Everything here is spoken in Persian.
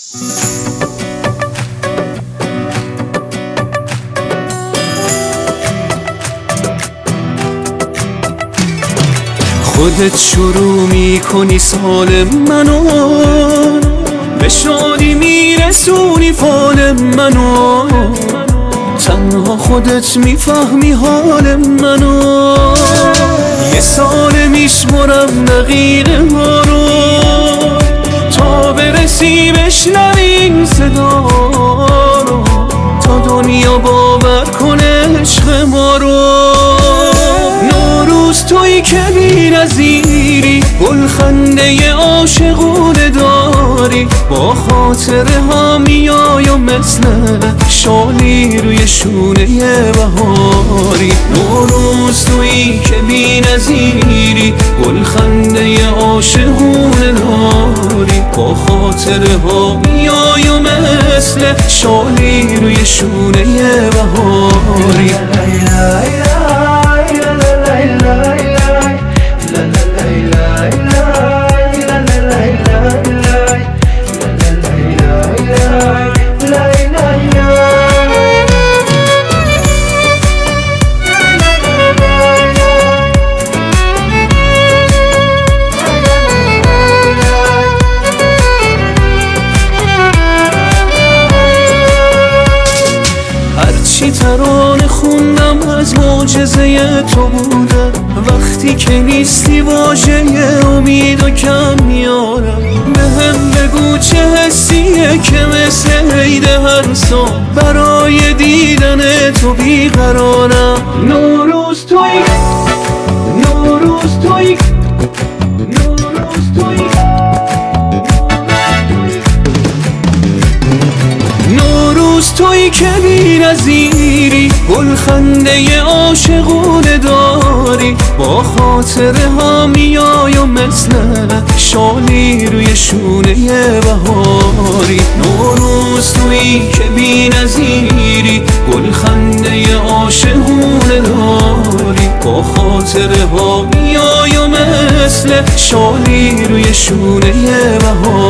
خودت شروع میکنی سال منو، به شادی میرسونی فال منو، تنها خودت میفهمی حال منو. یه سال میشمرم دقیقه ها رو تا برسی بشنوی این صدا رو، تا دنیا باور کنه عشق ما رو. نوروز تویی که بی نظیری، گلخنده عاشقونه داری، با خاطره ها میای و مثل شالی روی شونه بهاری. نوروز تویی که بی نظیری، گلخنده عاشقونه داری، با خاطره ها میای و مثل شالی روی شونه بهاری. هرچی ترانه خوندم از معجزه تو بوده، وقتی که نیستی واژه امید و کم میارم. بهم بگو چه حسیه که مثل عید هر سال برای دیدن تو بیقرارم. نوروز تویی، نوروز تویی، نوروز تویی، نوروز تویی که بی نظیری، گلخنده عاشقونه داری، با خاطره ها میای و مثل شالی روی شونه بهاری. نوروز تویی که بی نظیری، گلخنده عاشقونه داری، با خاطره ها میای و مثل شالی روی شونه بهاری.